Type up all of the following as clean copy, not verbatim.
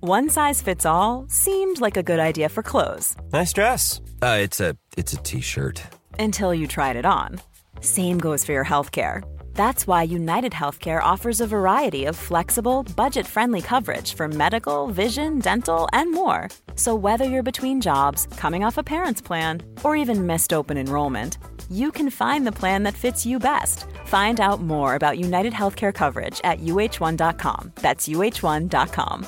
One size fits all seemed like a good idea for clothes. Nice dress. It's a t-shirt. Until you tried it on. Same goes for your healthcare. That's why United Healthcare offers a variety of flexible, budget-friendly coverage for medical, vision, dental, and more. So whether you're between jobs, coming off a parent's plan, or even missed open enrollment, you can find the plan that fits you best. Find out more about United Healthcare coverage at uh1.com. That's uh1.com.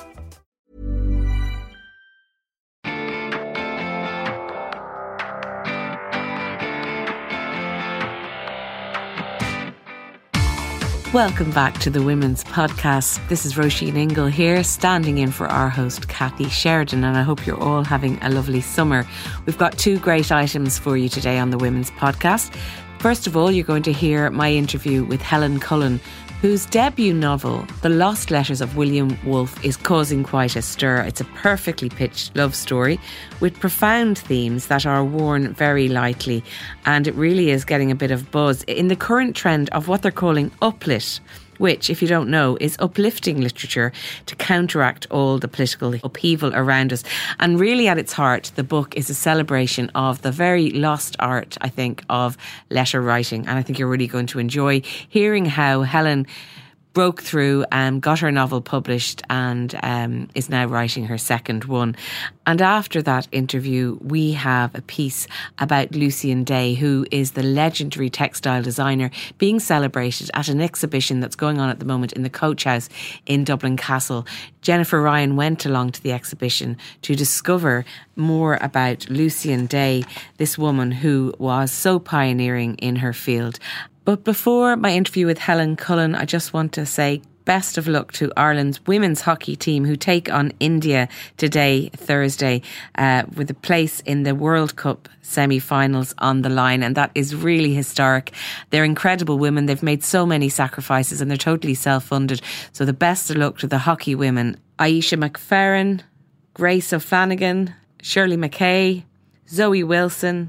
Welcome back to the Women's Podcast. This is Roisin Ingle here, standing in for our host, Kathy Sheridan, and I hope you're all having a lovely summer. We've got two great items for you today on the Women's Podcast. First of all, you're going to hear my interview with Helen Cullen, whose debut novel, The Lost Letters of William Woolf, is causing quite a stir. It's a perfectly pitched love story with profound themes that are worn very lightly, and it really is getting a bit of buzz in the current trend of what they're calling uplit, which, if you don't know, is uplifting literature to counteract all the political upheaval around us. And really at its heart, the book is a celebration of the very lost art, I think, of letter writing. And I think you're really going to enjoy hearing how Helen broke through and got her novel published and is now writing her second one. And after that interview, we have a piece about Lucian Day, who is the legendary textile designer being celebrated at an exhibition that's going on at the moment in the Coach House in Dublin Castle. Jennifer Ryan went along to the exhibition to discover more about Lucian Day, this woman who was so pioneering in her field. But before my interview with Helen Cullen, I just want to say best of luck to Ireland's women's hockey team, who take on India today, Thursday, with a place in the World Cup semi-finals on the line. And that is really historic. They're incredible women. They've made so many sacrifices and they're totally self-funded. So the best of luck to the hockey women. Aisha McFerrin, Grace O'Flanagan, Shirley McKay, Zoe Wilson,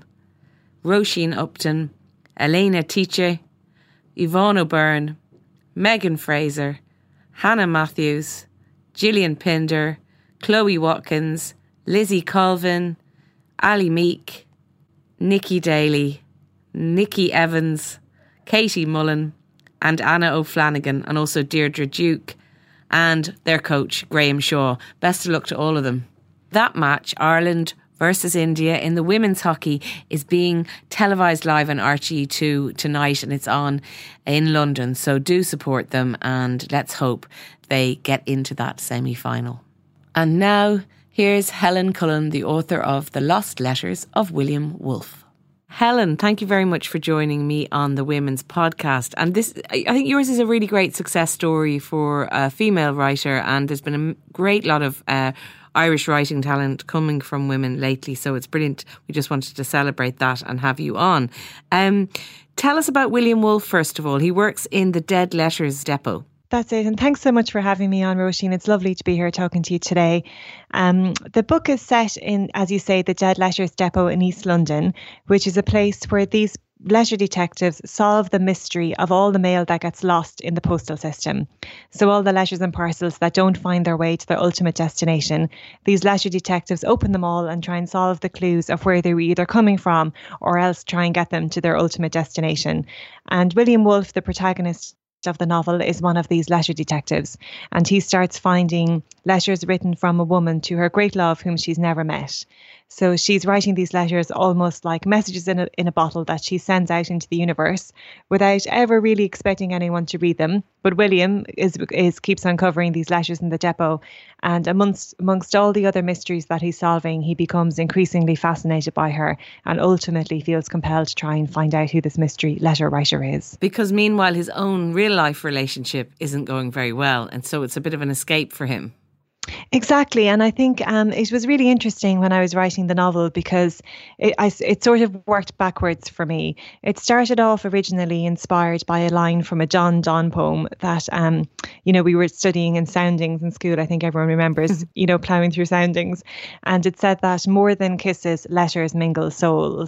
Roisin Upton, Elena Tiche, Yvonne O'Byrne, Megan Fraser, Hannah Matthews, Gillian Pinder, Chloe Watkins, Lizzie Colvin, Ali Meek, Nikki Daly, Nikki Evans, Katie Mullen and Anna O'Flanagan, and also Deirdre Duke and their coach Graham Shaw. Best of luck to all of them. That match, Ireland versus India in the women's hockey, is being televised live on RTE2 tonight, and it's on in London. So do support them and let's hope they get into that semi-final. And now here's Helen Cullen, the author of The Lost Letters of William Woolf. Helen, thank you very much for joining me on the Women's Podcast. And this, I think yours is a really great success story for a female writer, and there's been a great lot of Irish writing talent coming from women lately, so it's brilliant. We just wanted to celebrate that and have you on. Tell us about William Woolf, first of all. He works in the Dead Letters Depot. That's it. And thanks so much for having me on, Roisin. It's lovely to be here talking to you today. The book is set in, as you say, the Dead Letters Depot in East London, which is a place where these letter detectives solve the mystery of all the mail that gets lost in the postal system. So all the letters and parcels that don't find their way to their ultimate destination, these letter detectives open them all and try and solve the clues of where they were either coming from or else try and get them to their ultimate destination. And William Woolf, the protagonist of the novel, is one of these letter detectives, and he starts finding letters written from a woman to her great love whom she's never met. So she's writing these letters almost like messages in a bottle that she sends out into the universe without ever really expecting anyone to read them. But William keeps uncovering these letters in the depot, and amongst all the other mysteries that he's solving, he becomes increasingly fascinated by her and ultimately feels compelled to try and find out who this mystery letter writer is. Because meanwhile, his own real life relationship isn't going very well, and so it's a bit of an escape for him. Exactly. And I think it was really interesting when I was writing the novel because it sort of worked backwards for me. It started off originally inspired by a line from a John Donne poem that, we were studying in soundings in school. I think everyone remembers, ploughing through soundings. And it said that more than kisses, letters mingle souls.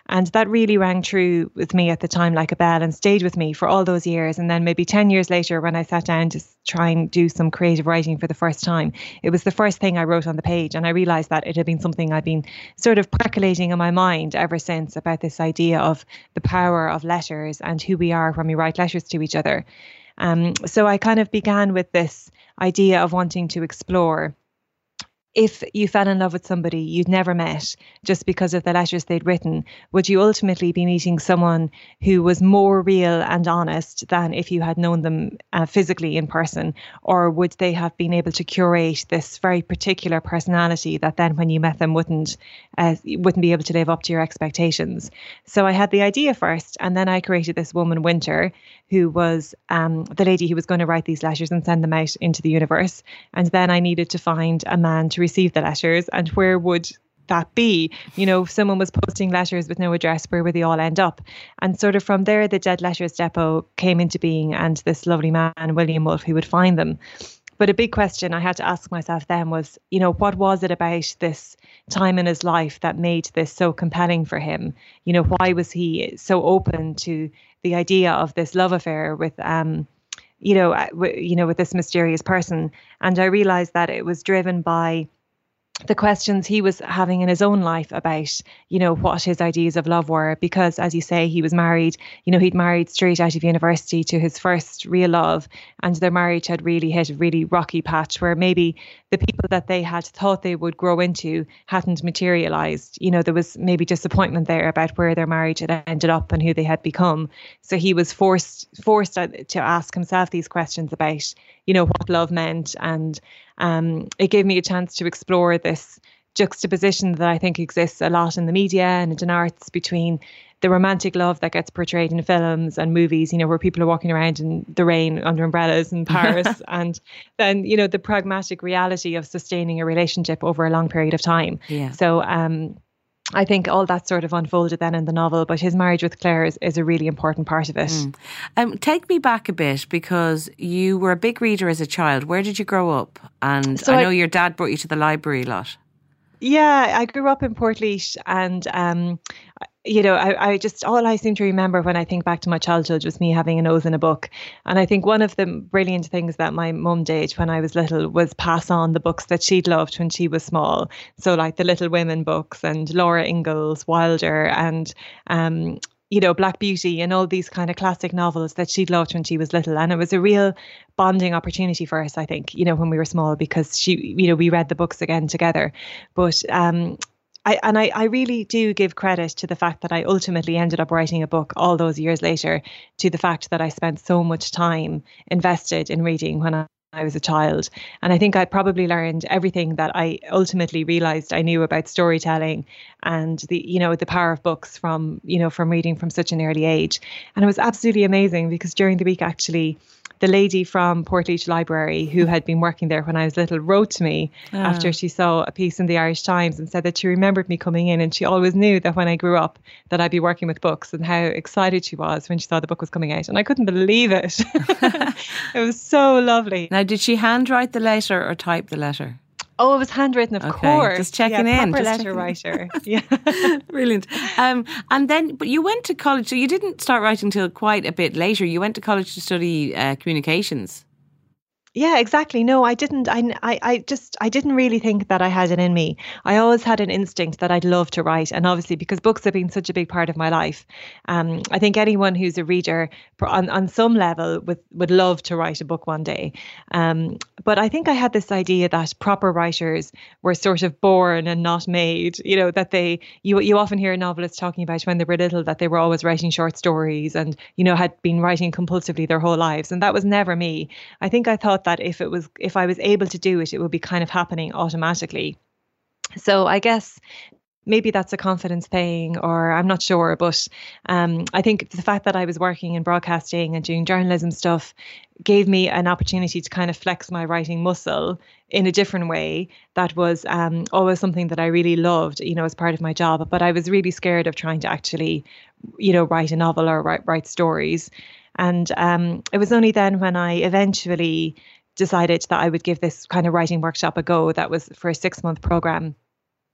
And that really rang true with me at the time like a bell and stayed with me for all those years. And then maybe 10 years later, when I sat down to try and do some creative writing for the first time, it was the first thing I wrote on the page. And I realized that it had been something I'd been sort of percolating in my mind ever since, about this idea of the power of letters and who we are when we write letters to each other. So I kind of began with this idea of wanting to explore, if you fell in love with somebody you'd never met just because of the letters they'd written, would you ultimately be meeting someone who was more real and honest than if you had known them physically in person? Or would they have been able to curate this very particular personality that then when you met them wouldn't be able to live up to your expectations? So I had the idea first, and then I created this woman, Winter, who was the lady who was going to write these letters and send them out into the universe. And then I needed to find a man to receive the letters, and where would that be? You know, if someone was posting letters with no address, where would they all end up? And sort of from there, the Dead Letters Depot came into being, and this lovely man, William Woolf, who would find them. But a big question I had to ask myself then was, you know, what was it about this time in his life that made this so compelling for him? You know, why was he so open to the idea of this love affair with with this mysterious person? And I realized that it was driven by the questions he was having in his own life about, you know, what his ideas of love were. Because, as you say, he was married, you know, he'd married straight out of university to his first real love, and their marriage had really hit a really rocky patch where maybe the people that they had thought they would grow into hadn't materialized. You know, there was maybe disappointment there about where their marriage had ended up and who they had become. So he was forced to ask himself these questions about, you know, what love meant. And it gave me a chance to explore this juxtaposition that I think exists a lot in the media and in arts between the romantic love that gets portrayed in films and movies, you know, where people are walking around in the rain under umbrellas in Paris, and then, you know, the pragmatic reality of sustaining a relationship over a long period of time. Yeah. So I think all that sort of unfolded then in the novel, but his marriage with Claire is a really important part of it. Take me back a bit, because you were a big reader as a child. Where did you grow up? And so I know your dad brought you to the library a lot. Yeah, I grew up in Portlaoise, and I just, all I seem to remember when I think back to my childhood was me having a nose in a book. And I think one of the brilliant things that my mum did when I was little was pass on the books that she'd loved when she was small. So like the Little Women books and Laura Ingalls Wilder and Black Beauty and all these kind of classic novels that she'd loved when she was little. And it was a real bonding opportunity for us, I think, you know, when we were small, because we read the books again together. But I really do give credit to the fact that I ultimately ended up writing a book all those years later, to the fact that I spent so much time invested in reading when I was a child. And I think I probably learned everything that I ultimately realized I knew about storytelling and the power of books from reading from such an early age. And it was absolutely amazing, because during the week, actually, the lady from Portlaoise Library, who had been working there when I was little, wrote to me after she saw a piece in the Irish Times and said that she remembered me coming in, and she always knew that when I grew up that I'd be working with books, and how excited she was when she saw the book was coming out. And I couldn't believe it. It was so lovely. Now, did she handwrite the letter or type the letter? Oh, it was handwritten, of course. Just checking in. Proper letter writer. Yeah. Brilliant. But you went to college, so you didn't start writing till quite a bit later. You went to college to study communications. Yeah, exactly. No, I didn't. I didn't really think that I had it in me. I always had an instinct that I'd love to write. And obviously, because books have been such a big part of my life, I think anyone who's a reader on some level would love to write a book one day. But I think I had this idea that proper writers were sort of born and not made, you know, that you often hear novelists talking about when they were little that they were always writing short stories and, you know, had been writing compulsively their whole lives. And that was never me. I think I thought that if I was able to do it, it would be kind of happening automatically. So I guess maybe that's a confidence thing, or I'm not sure. But I think the fact that I was working in broadcasting and doing journalism stuff gave me an opportunity to kind of flex my writing muscle in a different way. That was always something that I really loved, you know, as part of my job. But I was really scared of trying to actually, you know, write a novel or write stories. And it was only then when I eventually decided that I would give this kind of writing workshop a go. That was for a 6-month program.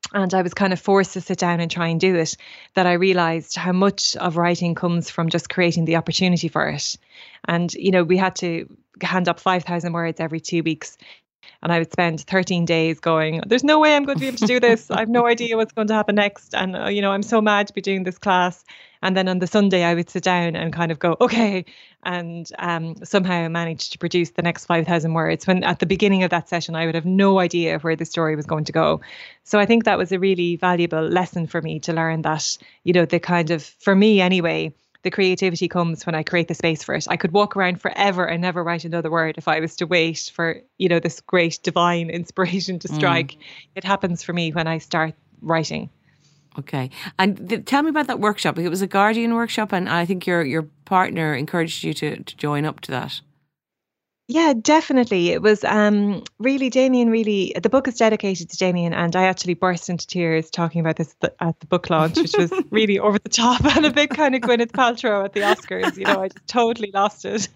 and I was kind of forced to sit down and try and do it, that I realized how much of writing comes from just creating the opportunity for it. And, we had to hand up 5,000 words every 2 weeks. And I would spend 13 days going, there's no way I'm going to be able to do this. I have no idea what's going to happen next. And, I'm so mad to be doing this class. And then on the Sunday, I would sit down and kind of go, okay. And somehow I managed to produce the next 5,000 words, when at the beginning of that session, I would have no idea where the story was going to go. So I think that was a really valuable lesson for me to learn that, the kind of, for me anyway, the creativity comes when I create the space for it. I could walk around forever and never write another word if I was to wait for, this great divine inspiration to strike. It happens for me when I start writing. Okay. And tell me about that workshop. It was a Guardian workshop, and I think your partner encouraged you to join up to that. Yeah, definitely. It was really, Damien, the book is dedicated to Damien, and I actually burst into tears talking about this at the book launch, which was really over the top and a bit kind of Gwyneth Paltrow at the Oscars. I just totally lost it.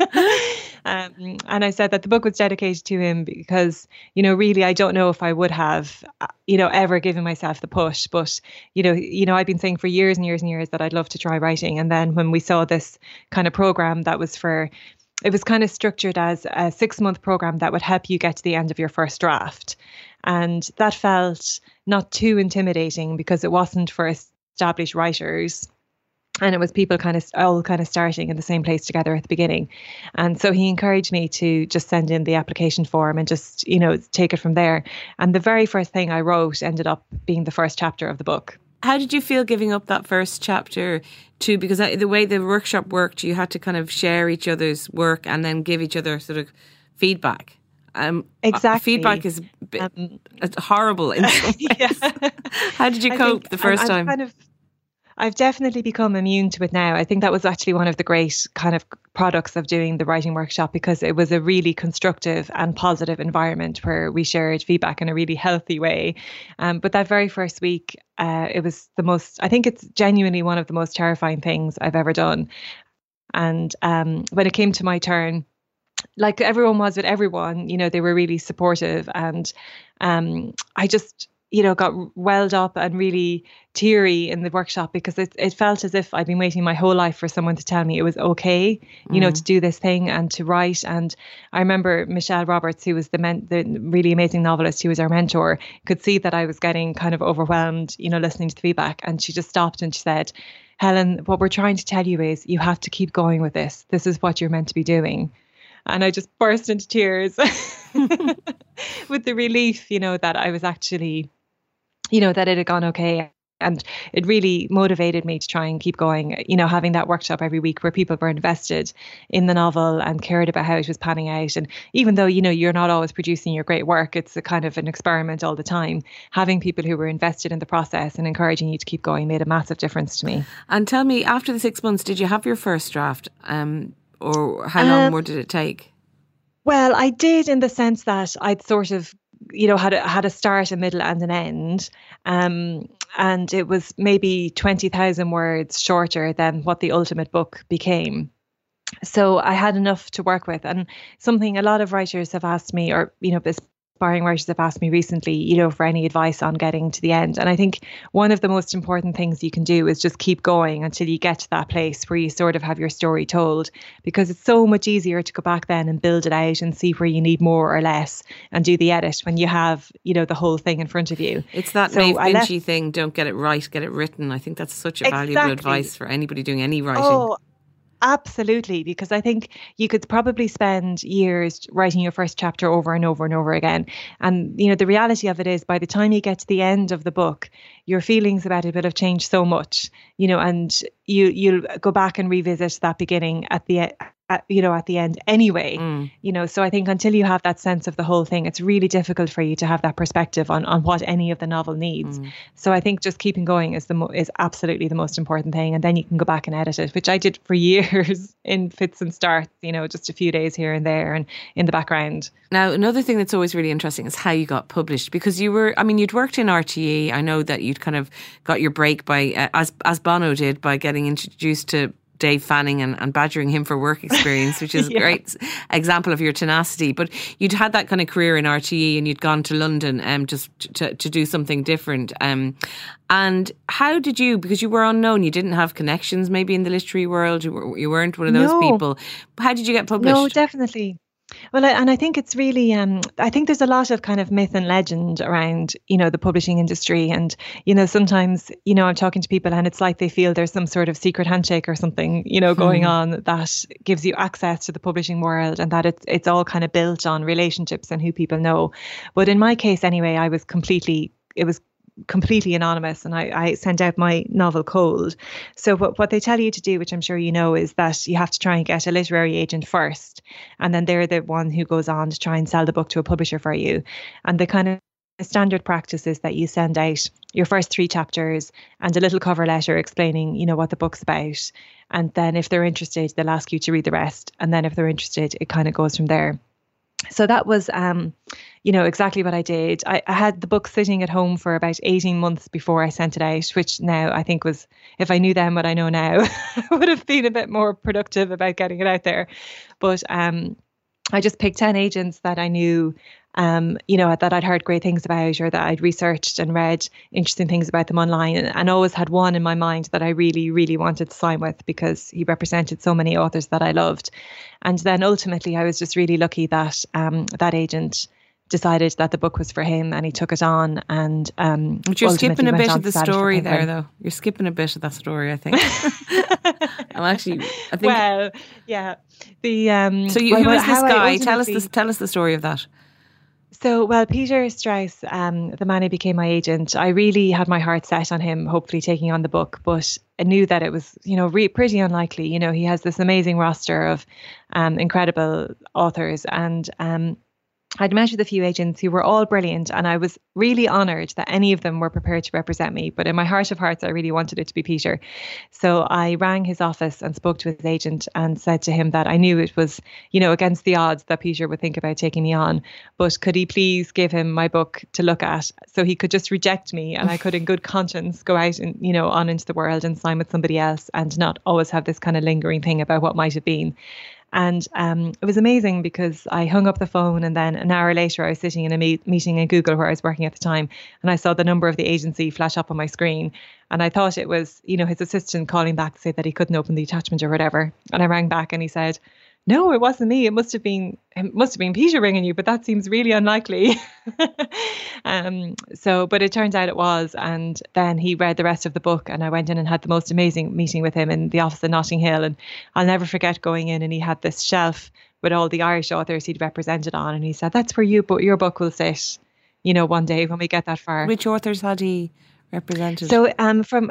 And I said that the book was dedicated to him because, really, I don't know if I would have, ever given myself the push. But, I've been saying for years and years and years that I'd love to try writing. And then when we saw this kind of program that was it was kind of structured as a 6-month program that would help you get to the end of your first draft. And that felt not too intimidating because it wasn't for established writers. And it was people all starting in the same place together at the beginning. And so he encouraged me to just send in the application form and just, take it from there. And the very first thing I wrote ended up being the first chapter of the book. How did you feel giving up that first chapter too? Because the way the workshop worked, you had to kind of share each other's work and then give each other sort of feedback. Exactly. Feedback is it's horrible in some ways. How did you cope the first time? I've definitely become immune to it now. I think that was actually one of the great kind of products of doing the writing workshop, because it was a really constructive and positive environment where we shared feedback in a really healthy way. But that very first week, it was I think it's genuinely one of the most terrifying things I've ever done. And when it came to my turn, like everyone was with everyone, they were really supportive. And I just, got welled up and really teary in the workshop because it felt as if I'd been waiting my whole life for someone to tell me it was okay, to do this thing and to write. And I remember Michelle Roberts, who was the really amazing novelist who was our mentor, could see that I was getting kind of overwhelmed, listening to the feedback. And she just stopped and she said, Helen, what we're trying to tell you is you have to keep going with this. This is what you're meant to be doing. And I just burst into tears with the relief, that I was actually, that it had gone okay. And it really motivated me to try and keep going, having that workshop every week where people were invested in the novel and cared about how it was panning out. And even though, you're not always producing your great work, it's a kind of an experiment all the time. Having people who were invested in the process and encouraging you to keep going made a massive difference to me. And tell me, after the 6 months, did you have your first draft? Or how long more did it take? Well, I did, in the sense that I'd sort of, had a start, a middle and an end. And it was maybe 20,000 words shorter than what the ultimate book became. So I had enough to work with. And something a lot of writers have asked me, or, aspiring writers have asked me recently, for any advice on getting to the end. And I think one of the most important things you can do is just keep going until you get to that place where you sort of have your story told, because it's so much easier to go back then and build it out and see where you need more or less and do the edit when you have, the whole thing in front of you. It's that Maeve Binchy thing, don't get it right, get it written. I think that's such a valuable advice for anybody doing any writing. Oh, absolutely, because I think you could probably spend years writing your first chapter over and over and over again. And, the reality of it is, by the time you get to the end of the book, your feelings about it will have changed so much, and you'll go back and revisit that beginning at the end anyway. So I think until you have that sense of the whole thing, it's really difficult for you to have that perspective on what any of the novel needs. So I think just keeping going is absolutely the most important thing. And then you can go back and edit it, which I did for years in fits and starts, just a few days here and there and in the background. Now, another thing that's always really interesting is how you got published, because you'd worked in RTE. I know that you'd kind of got your break by, as Bono did, by getting introduced to Dave Fanning and badgering him for work experience, which is a great example of your tenacity. But you'd had that kind of career in RTE and you'd gone to London just to do something different. And how did you, because you were unknown, you didn't have connections maybe in the literary world, you weren't one of those people. How did you get published? No, definitely. Well, I think it's really, I think there's a lot of kind of myth and legend around, the publishing industry. And, sometimes, I'm talking to people and it's like they feel there's some sort of secret handshake or something, going on that gives you access to the publishing world, and that it's all kind of built on relationships and who people know. But in my case, anyway, it was completely anonymous, and I sent out my novel cold. So what they tell you to do, which I'm sure you know, is that you have to try and get a literary agent first, and then they're the one who goes on to try and sell the book to a publisher for you. And the kind of standard practice is that you send out your first 3 chapters and a little cover letter explaining, what the book's about. And then if they're interested, they'll ask you to read the rest. And then if they're interested, it kind of goes from there. So that was, exactly what I did. I had the book sitting at home for about 18 months before I sent it out, which now I think was, if I knew then what I know now, I would have been a bit more productive about getting it out there. But I just picked 10 agents that I knew, that I'd heard great things about, or that I'd researched and read interesting things about them online, and always had one in my mind that I really, really wanted to sign with because he represented so many authors that I loved. And then ultimately I was just really lucky that that agent decided that the book was for him and he took it on. And but you're skipping a bit of the story there, though. You're skipping a bit of that story, I think. I think. Well, yeah. The so who is this guy? Tell us the story of that. So, well, Peter Strauss, the man who became my agent, I really had my heart set on him, hopefully taking on the book, but I knew that it was, pretty unlikely. He has this amazing roster of incredible authors, and I'd met with a few agents who were all brilliant, and I was really honoured that any of them were prepared to represent me. But in my heart of hearts, I really wanted it to be Peter. So I rang his office and spoke to his agent and said to him that I knew it was, against the odds that Peter would think about taking me on. But could he please give him my book to look at so he could just reject me and I could in good conscience go out and, on into the world and sign with somebody else and not always have this kind of lingering thing about what might have been. And it was amazing because I hung up the phone, and then an hour later I was sitting in a meeting in Google where I was working at the time, and I saw the number of the agency flash up on my screen, and I thought it was, his assistant calling back to say that he couldn't open the attachment or whatever. And I rang back and he said, "No, it wasn't me. It must have been Peter ringing you, but that seems really unlikely." But it turns out it was. And then he read the rest of the book, and I went in and had the most amazing meeting with him in the office in Notting Hill. And I'll never forget going in, and he had this shelf with all the Irish authors he'd represented on, and he said, "That's where your book will sit, one day when we get that far." Which authors had he represented? So from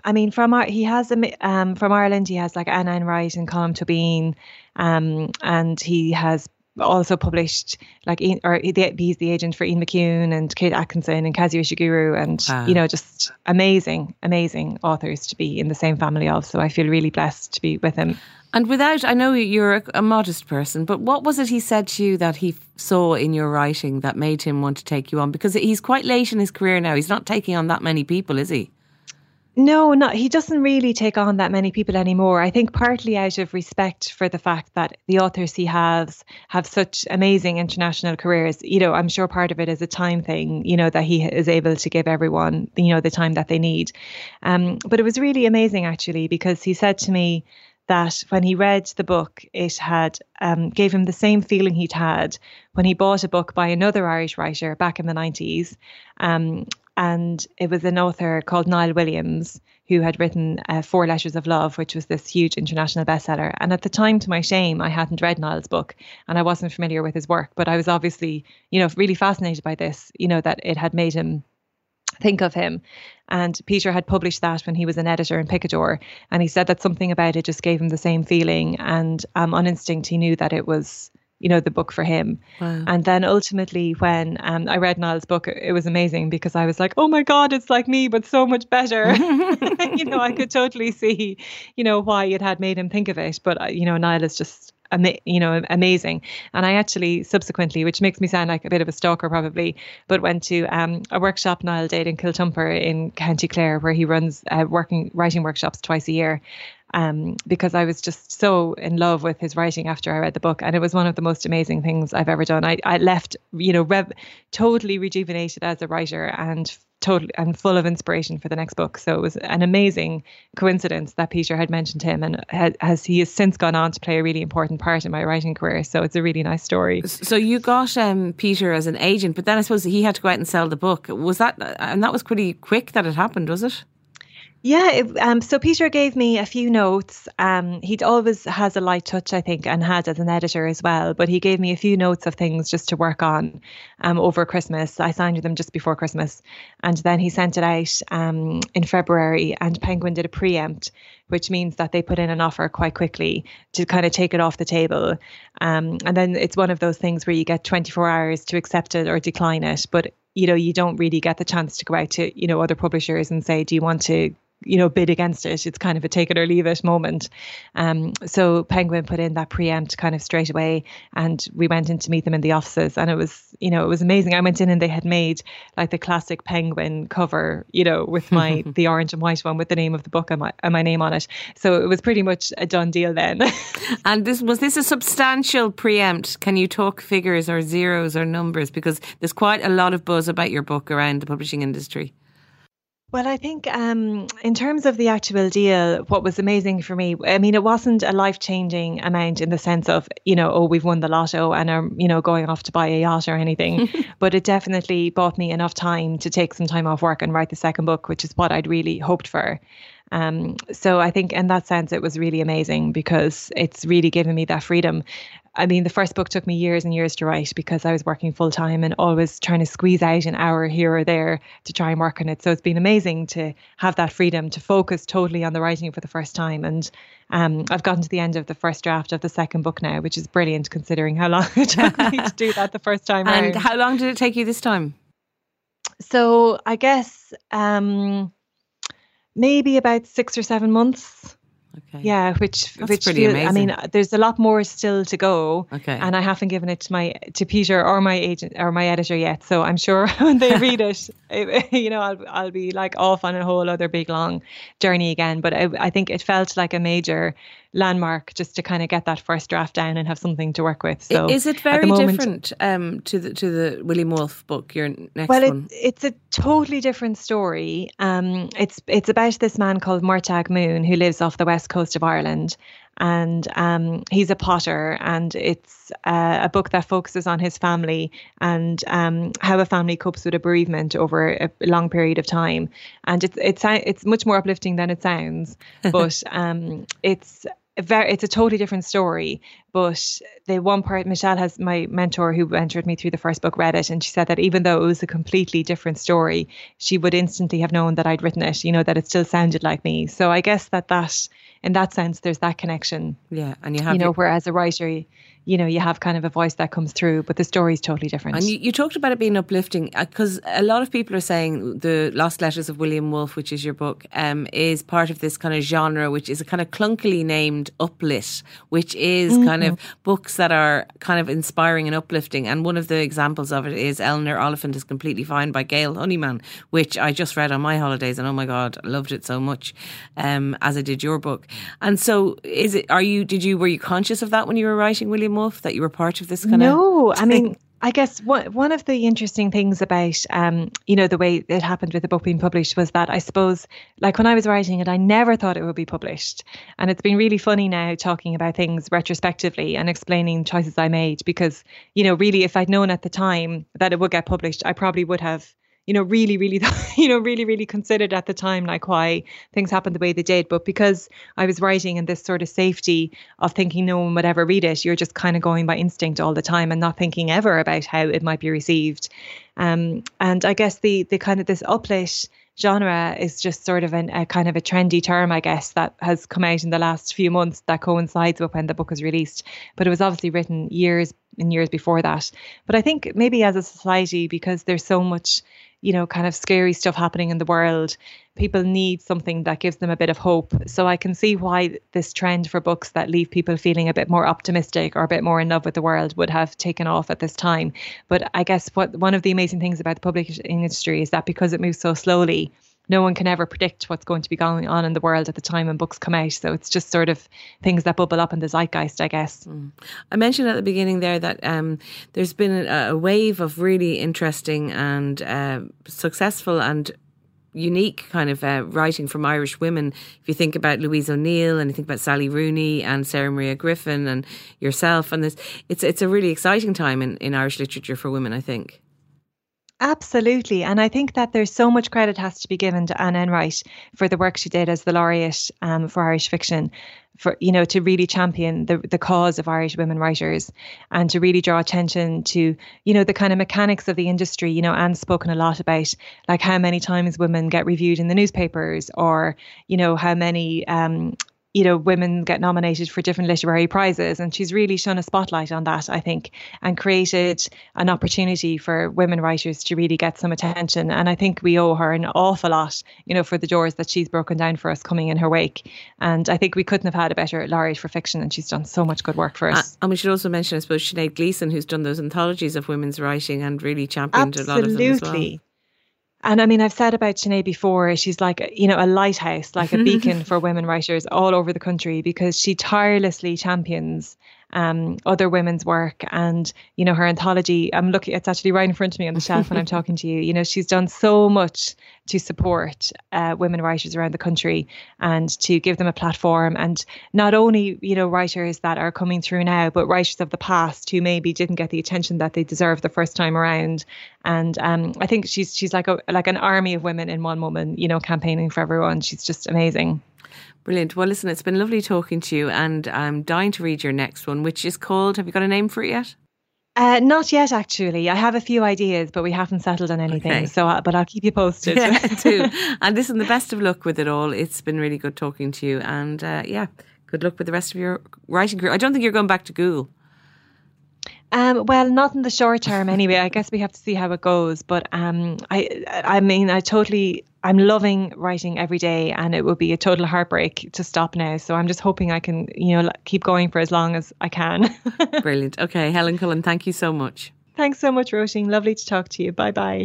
Ireland he has like Anne Enright and Colm Tóibín, and he has also published he's the agent for Ian McEwan and Kate Atkinson and Kazuo Ishiguro, and just amazing authors to be in the same family of. So I feel really blessed to be with him. And I know you're a modest person, but what was it he said to you that he saw in your writing that made him want to take you on? Because he's quite late in his career now. He's not taking on that many people, is he? No, he doesn't really take on that many people anymore. I think partly out of respect for the fact that the authors he has have such amazing international careers. I'm sure part of it is a time thing, that he is able to give everyone, the time that they need. But it was really amazing, actually, because he said to me that when he read the book, it had gave him the same feeling he'd had when he bought a book by another Irish writer back in the 90s. And it was an author called Niall Williams who had written 4 Letters of Love, which was this huge international bestseller. And at the time, to my shame, I hadn't read Niall's book and I wasn't familiar with his work. But I was obviously, really fascinated by this, that it had made him think of him. And Peter had published that when he was an editor in Picador. And he said that something about it just gave him the same feeling. And on instinct, he knew that it was, the book for him. Wow. And then ultimately when I read Niall's book, it was amazing because I was like, oh my God, it's like me, but so much better. I could totally see, why it had made him think of it. But, Niall is just amazing. And I actually subsequently, which makes me sound like a bit of a stalker probably, but went to a workshop Niall did in Kiltumper in County Clare, where he runs writing workshops twice a year. because I was just so in love with his writing after I read the book. And it was one of the most amazing things I've ever done. I left, totally rejuvenated as a writer and totally and full of inspiration for the next book. So it was an amazing coincidence that Peter had mentioned him, and he has since gone on to play a really important part in my writing career. So it's a really nice story. So you got Peter as an agent, but then I suppose he had to go out and sell the book. Was that, and that was pretty quick that it happened, was it? Yeah, so Peter gave me a few notes. He'd always has a light touch, I think, and has as an editor as well. But he gave me a few notes of things just to work on over Christmas. I signed them just before Christmas. And then he sent it out in February, and Penguin did a preempt, which means that they put in an offer quite quickly to kind of take it off the table. And then it's one of those things where you get 24 hours to accept it or decline it. But, you don't really get the chance to go out to, other publishers and say, do you want to bid against it? It's kind of a take it or leave it moment. So Penguin put in that preempt kind of straight away, and we went in to meet them in the offices, and it was amazing. I went in and they had made like the classic Penguin cover, with the orange and white one with the name of the book and my name on it. So it was pretty much a done deal then. And was this a substantial preempt? Can you talk figures or zeros or numbers? Because there's quite a lot of buzz about your book around the publishing industry. Well, I think in terms of the actual deal, what was amazing for me, I mean, it wasn't a life-changing amount in the sense of, we've won the lotto and are, going off to buy a yacht or anything. But it definitely bought me enough time to take some time off work and write the second book, which is what I'd really hoped for. So I think in that sense, it was really amazing because it's really given me that freedom. I mean, the first book took me years and years to write because I was working full time and always trying to squeeze out an hour here or there to try and work on it. So it's been amazing to have that freedom to focus totally on the writing for the first time. And I've gotten to the end of the first draft of the second book now, which is brilliant considering how long it took me to do that the first time around. And how long did it take you this time? So I guess maybe about 6 or 7 months. Okay. Yeah, which pretty amazing. I mean, there's a lot more still to go. Okay. And I haven't given it to Peter or my agent or my editor yet. So I'm sure when they read it, I'll be like off on a whole other big long journey again. But I think it felt like a major landmark just to kind of get that first draft down and have something to work with. So is it very different to the William Woolf book, your next one? Well, it's a totally different story. It's about this man called Murtagh Moon who lives off the west coast of Ireland, and he's a potter, and it's a book that focuses on his family and how a family copes with a bereavement over a long period of time. And it's much more uplifting than it sounds, but it's a totally different story. But the one part, Michelle, has my mentor who mentored me through the first book, read it, and she said that even though it was a completely different story, she would instantly have known that I'd written it, that it still sounded like me. So I guess that in that sense, there's that connection. Yeah, and you have whereas a writer, you have kind of a voice that comes through, but the story is totally different. And you talked about it being uplifting, because a lot of people are saying the Lost Letters of William Woolf, which is your book, is part of this kind of genre, which is a kind of clunkily named uplit, which is kind of books that are kind of inspiring and uplifting. And one of the examples of it is Eleanor Oliphant is Completely Fine by Gail Honeyman, which I just read on my holidays, and oh my God, I loved it so much, as I did your book. And so were you conscious of that when you were writing William Woolf, that you were part of this kind of... No, I mean, I guess one of the interesting things about, the way it happened with the book being published was that I suppose, like when I was writing it, I never thought it would be published. And it's been really funny now talking about things retrospectively and explaining choices I made because, really, if I'd known at the time that it would get published, I probably would have really, really considered at the time, like why things happened the way they did. But because I was writing in this sort of safety of thinking no one would ever read it, you're just kind of going by instinct all the time and not thinking ever about how it might be received. And I guess the kind of this uplit genre is just sort of a kind of a trendy term, I guess, that has come out in the last few months that coincides with when the book was released. But it was obviously written years and years before that. But I think maybe as a society, because there's so much kind of scary stuff happening in the world, people need something that gives them a bit of hope. So I can see why this trend for books that leave people feeling a bit more optimistic or a bit more in love with the world would have taken off at this time. But I guess one of the amazing things about the publishing industry is that because it moves so slowly, no one can ever predict what's going to be going on in the world at the time when books come out. So it's just sort of things that bubble up in the zeitgeist, I guess. I mentioned at the beginning there that there's been a wave of really interesting and successful and unique kind of writing from Irish women. If you think about Louise O'Neill and you think about Sally Rooney and Sarah Maria Griffin and yourself, and it's a really exciting time in Irish literature for women, I think. Absolutely. And I think that there's so much credit has to be given to Anne Enright for the work she did as the laureate for Irish fiction, for, you know, to really champion the cause of Irish women writers and to really draw attention to, you know, the kind of mechanics of the industry. You know, Anne's spoken a lot about like how many times women get reviewed in the newspapers, or, you know, how many you know, women get nominated for different literary prizes. And she's really shone a spotlight on that, I think, and created an opportunity for women writers to really get some attention. And I think we owe her an awful lot, you know, for the doors that she's broken down for us coming in her wake. And I think we couldn't have had a better laureate for fiction, and she's done so much good work for us. And we should also mention, I suppose, Sinead Gleeson, who's done those anthologies of women's writing and really championed a lot of them as well. And I mean, I've said about Sinead before, she's like, you know, a lighthouse, like a beacon for women writers all over the country, because she tirelessly champions other women's work. And, you know, her anthology, I'm looking, it's actually right in front of me on the shelf when I'm talking to you. You know, she's done so much to support women writers around the country and to give them a platform. And not only, you know, writers that are coming through now, but writers of the past who maybe didn't get the attention that they deserved the first time around. And I think she's like an army of women in one woman, you know, campaigning for everyone. She's just amazing. Brilliant. Well, listen, it's been lovely talking to you, and I'm dying to read your next one, which is called, have you got a name for it yet? Not yet, actually. I have a few ideas, but we haven't settled on anything. Okay. So, but I'll keep you posted. Yeah, too. And listen, the best of luck with it all. It's been really good talking to you, and yeah, good luck with the rest of your writing career. I don't think you're going back to Google. Well, not in the short term anyway. I guess we have to see how it goes. But I mean, I'm loving writing every day, and it would be a total heartbreak to stop now. So I'm just hoping I can, you know, keep going for as long as I can. Brilliant. Okay, Helen Cullen, thank you so much. Thanks so much, Roisin. Lovely to talk to you. Bye-bye.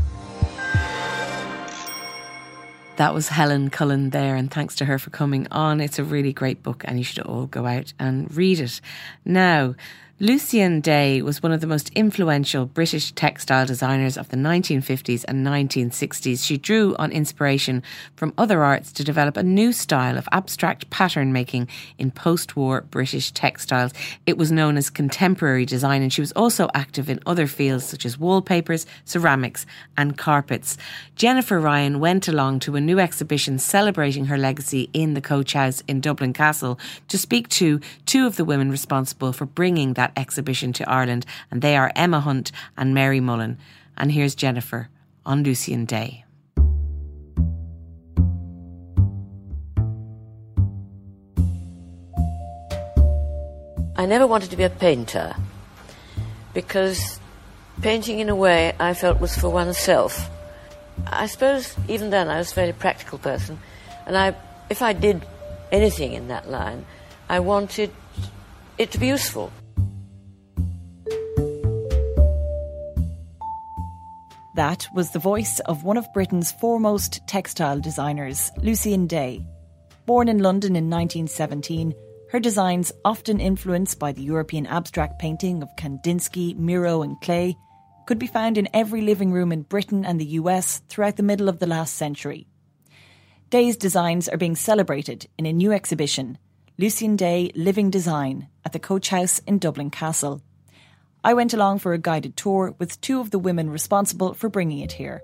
That was Helen Cullen there, and thanks to her for coming on. It's a really great book, and you should all go out and read it. Now, Lucian Day was one of the most influential British textile designers of the 1950s and 1960s. She drew on inspiration from other arts to develop a new style of abstract pattern making in post-war British textiles. It was known as contemporary design, and she was also active in other fields such as wallpapers, ceramics and carpets. Jennifer Ryan went along to a new exhibition celebrating her legacy in the Coach House in Dublin Castle to speak to two of the women responsible for bringing that exhibition to Ireland, and they are Emma Hunt and Mary Mullen. And here's Jennifer on Lucian Day. I never wanted to be a painter because painting, in a way, I felt was for oneself. I suppose even then I was a very practical person, and if I did anything in that line, I wanted it to be useful. That was the voice of one of Britain's foremost textile designers, Lucian Day. Born in London in 1917, her designs, often influenced by the European abstract painting of Kandinsky, Miro and Klee, could be found in every living room in Britain and the US throughout the middle of the last century. Day's designs are being celebrated in a new exhibition, Lucian Day Living Design, at the Coach House in Dublin Castle. I went along for a guided tour with two of the women responsible for bringing it here.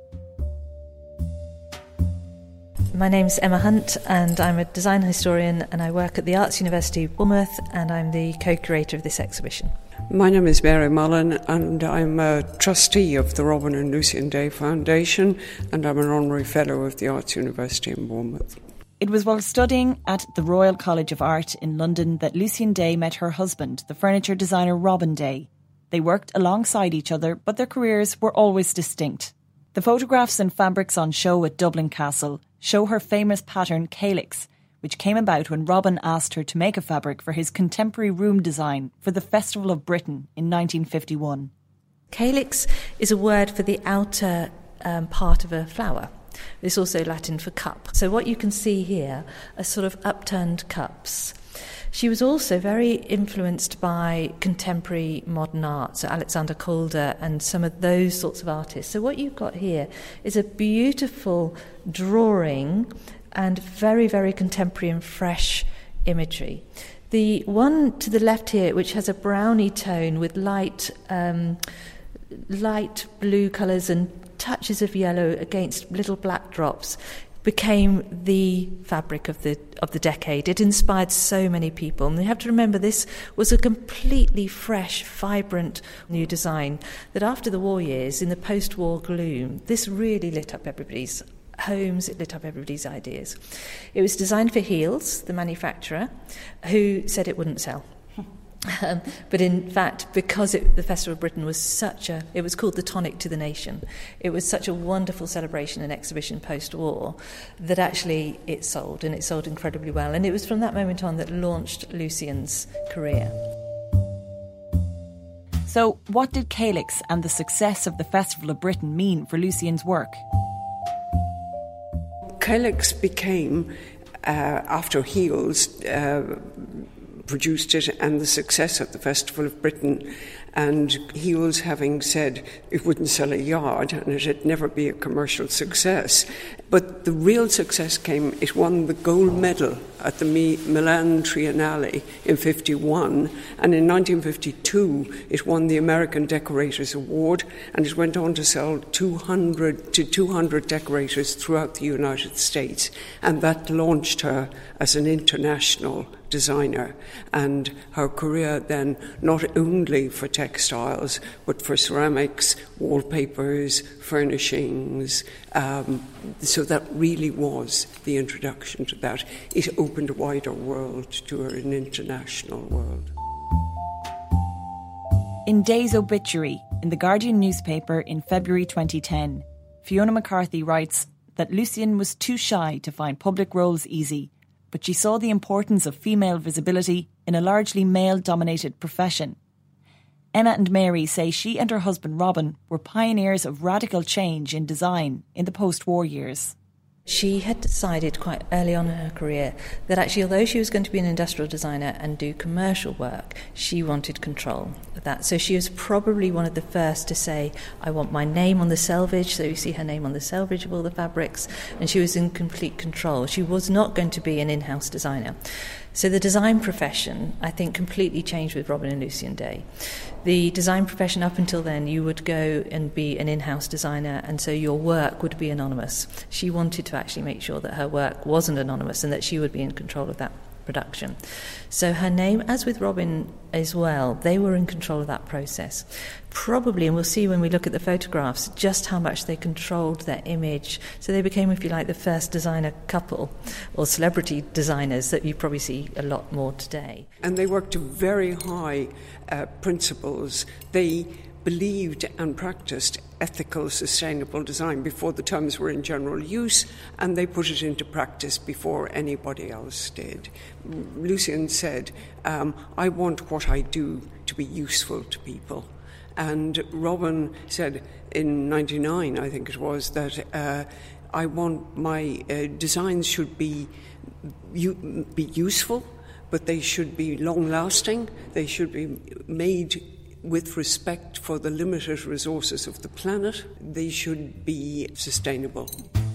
My name's Emma Hunt, and I'm a design historian, and I work at the Arts University of Bournemouth, and I'm the co-curator of this exhibition. My name is Mary Mullen, and I'm a trustee of the Robin and Lucian Day Foundation, and I'm an honorary fellow of the Arts University in Bournemouth. It was while studying at the Royal College of Art in London that Lucian Day met her husband, the furniture designer Robin Day. They worked alongside each other, but their careers were always distinct. The photographs and fabrics on show at Dublin Castle show her famous pattern Calyx, which came about when Robin asked her to make a fabric for his contemporary room design for the Festival of Britain in 1951. Calyx is a word for the outer part of a flower. It's also Latin for cup. So what you can see here are sort of upturned cups. She was also very influenced by contemporary modern art, so Alexander Calder and some of those sorts of artists. So what you've got here is a beautiful drawing and very, very contemporary and fresh imagery. The one to the left here, which has a browny tone with light blue colours and touches of yellow against little black drops, became the fabric of the decade. It inspired so many people. And you have to remember, this was a completely fresh, vibrant new design that after the war years, in the post-war gloom, this really lit up everybody's homes, it lit up everybody's ideas. It was designed for Heels, the manufacturer, who said it wouldn't sell. But in fact, because the Festival of Britain was it was called the tonic to the nation. It was such a wonderful celebration and exhibition post-war that actually it sold, and it sold incredibly well. And it was from that moment on that launched Lucien's career. So what did Calyx and the success of the Festival of Britain mean for Lucien's work? Calyx became, after Heels produced it, and the success of the Festival of Britain, and Heels having said it wouldn't sell a yard and it'd never be a commercial success. But the real success came, it won the gold medal at the Milan Triennale in 1951, and in 1952 it won the American Decorators Award, and it went on to sell 200 decorators throughout the United States, and that launched her as an international designer. And her career then, not only for textiles, but for ceramics, wallpapers, furnishings. So that really was the introduction to that. It opened a wider world to her, an international world. In Day's obituary in the Guardian newspaper in February 2010, Fiona McCarthy writes that Lucien was too shy to find public roles easy, but she saw the importance of female visibility in a largely male-dominated profession. Emma and Mary say she and her husband Robin were pioneers of radical change in design in the post-war years. She had decided quite early on in her career that actually, although she was going to be an industrial designer and do commercial work, she wanted control of that. So she was probably one of the first to say, I want my name on the selvage. So you see her name on the selvage of all the fabrics, and she was in complete control. She was not going to be an in-house designer. So the design profession, I think, completely changed with Robin and Lucien Day. The design profession up until then, you would go and be an in-house designer, and so your work would be anonymous. She wanted to actually make sure that her work wasn't anonymous and that she would be in control of that production. So her name, as with Robin as well, they were in control of that process. Probably, and we'll see when we look at the photographs, just how much they controlled their image. So they became, if you like, the first designer couple or celebrity designers that you probably see a lot more today. And they worked to very high principles. They believed and practiced ethical, sustainable design before the terms were in general use, and they put it into practice before anybody else did. Lucien said, I want what I do to be useful to people. And Robin said in 1999, I think it was, that I want my designs should be useful, but they should be long-lasting. They should be made with respect for the limited resources of the planet. They should be sustainable.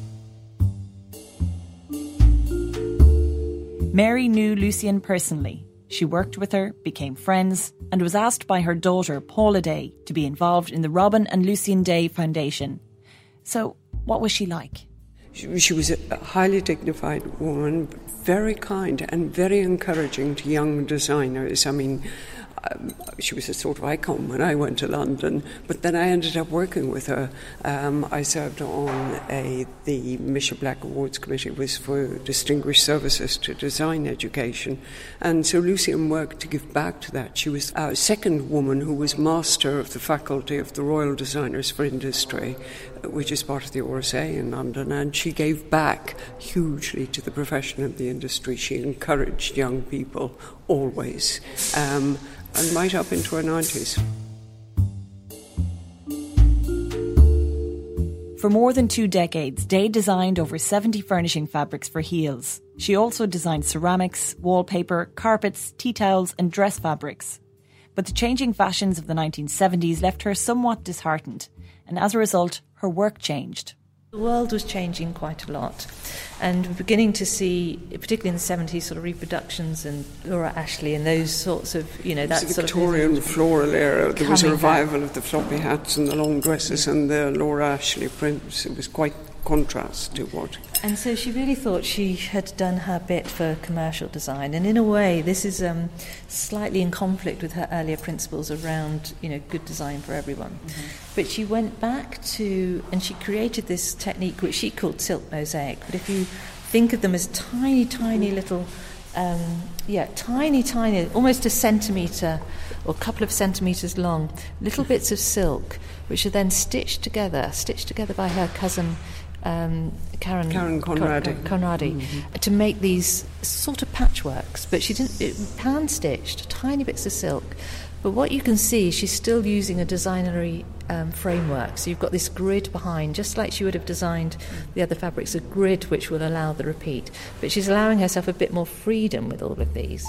Mary knew Lucien personally. She worked with her, became friends, and was asked by her daughter, Paula Day, to be involved in the Robin and Lucien Day Foundation. So, what was she like? She was a highly dignified woman, very kind and very encouraging to young designers. I mean, she was a sort of icon when I went to London, but then I ended up working with her. I served on the Mission Black Awards Committee, was for distinguished services to design education, and so Lucien worked to give back to that. She was our second woman who was master of the faculty of the Royal Designers for Industry, which is part of the RSA in London, and she gave back hugely to the profession and the industry. She encouraged young people always, and right up into her 90s. For more than 2 decades, Day designed over 70 furnishing fabrics for Heels. She also designed ceramics, wallpaper, carpets, tea towels and dress fabrics. But the changing fashions of the 1970s left her somewhat disheartened, and as a result, her work changed. The world was changing quite a lot, and we're beginning to see, particularly in the 70s, sort of reproductions and Laura Ashley and those sorts of, that sort of Victorian floral era. There was a revival of the floppy hats and the long dresses and the Laura Ashley prints. It was quite contrast to what. And so she really thought she had done her bit for commercial design, and in a way this is slightly in conflict with her earlier principles around good design for everyone. Mm-hmm. But she went back to, and she created this technique which she called silk mosaic. But if you think of them as tiny little tiny, almost a centimetre or a couple of centimetres long, little bits of silk which are then stitched together by her cousin Karen Conradi, to make these sort of patchworks. But she didn't pan-stitched tiny bits of silk. But what you can see, she's still using a designery framework. So you've got this grid behind, just like she would have designed the other fabrics, a grid which will allow the repeat. But she's allowing herself a bit more freedom with all of these.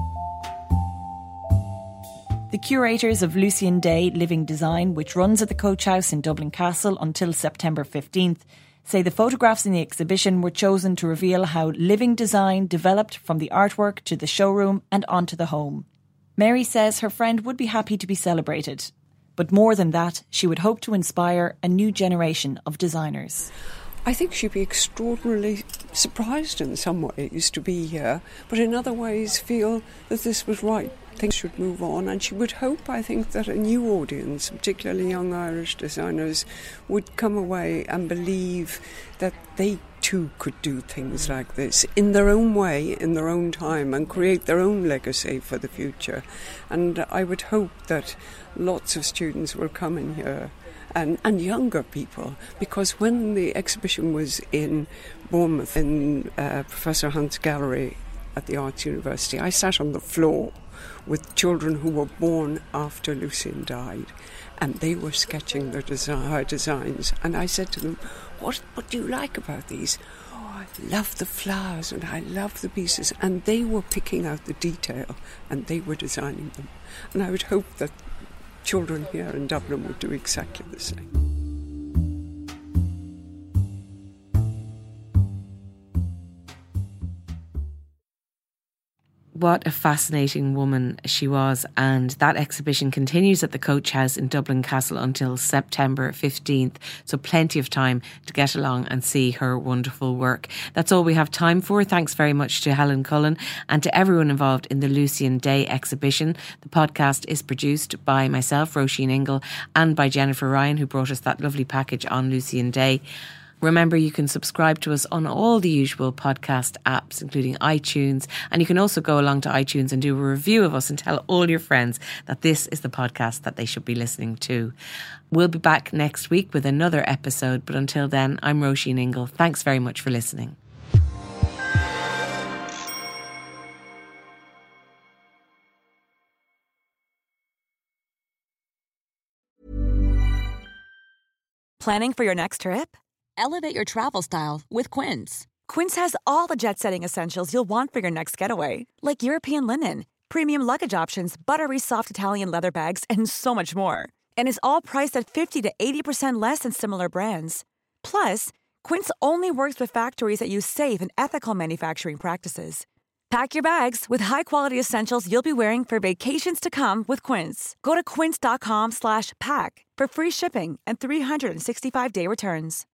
The curators of Lucian Day Living Design, which runs at the Coach House in Dublin Castle until September 15th, say the photographs in the exhibition were chosen to reveal how living design developed from the artwork to the showroom and onto the home. Mary says her friend would be happy to be celebrated. But more than that, she would hope to inspire a new generation of designers. I think she'd be extraordinarily surprised in some ways to be here, but in other ways feel that this was right. Things should move on, and she would hope, I think, that a new audience, particularly young Irish designers, would come away and believe that they too could do things like this in their own way, in their own time, and create their own legacy for the future. And I would hope that lots of students will come in here, and younger people, because when the exhibition was in Bournemouth in Professor Hunt's gallery at the Arts University, I sat on the floor with children who were born after Lucian died, and they were sketching their her designs. And I said to them, what do you like about these? Oh, I love the flowers and I love the pieces. And they were picking out the detail and they were designing them. And I would hope that children here in Dublin would do exactly the same. What a fascinating woman she was, and that exhibition continues at the Coach House in Dublin Castle until September 15th, so plenty of time to get along and see her wonderful work. That's all we have time for. Thanks very much to Helen Cullen and to everyone involved in the Lucian Day exhibition. The podcast is produced by myself, Roisin Ingle, and by Jennifer Ryan, who brought us that lovely package on Lucian Day. Remember, you can subscribe to us on all the usual podcast apps, including iTunes. And you can also go along to iTunes and do a review of us and tell all your friends that this is the podcast that they should be listening to. We'll be back next week with another episode. But until then, I'm Roisin Ingle. Thanks very much for listening. Planning for your next trip? Elevate your travel style with Quince. Quince has all the jet-setting essentials you'll want for your next getaway, like European linen, premium luggage options, buttery soft Italian leather bags, and so much more. And is all priced at 50 to 80% less than similar brands. Plus, Quince only works with factories that use safe and ethical manufacturing practices. Pack your bags with high-quality essentials you'll be wearing for vacations to come with Quince. Go to quince.com/pack for free shipping and 365-day returns.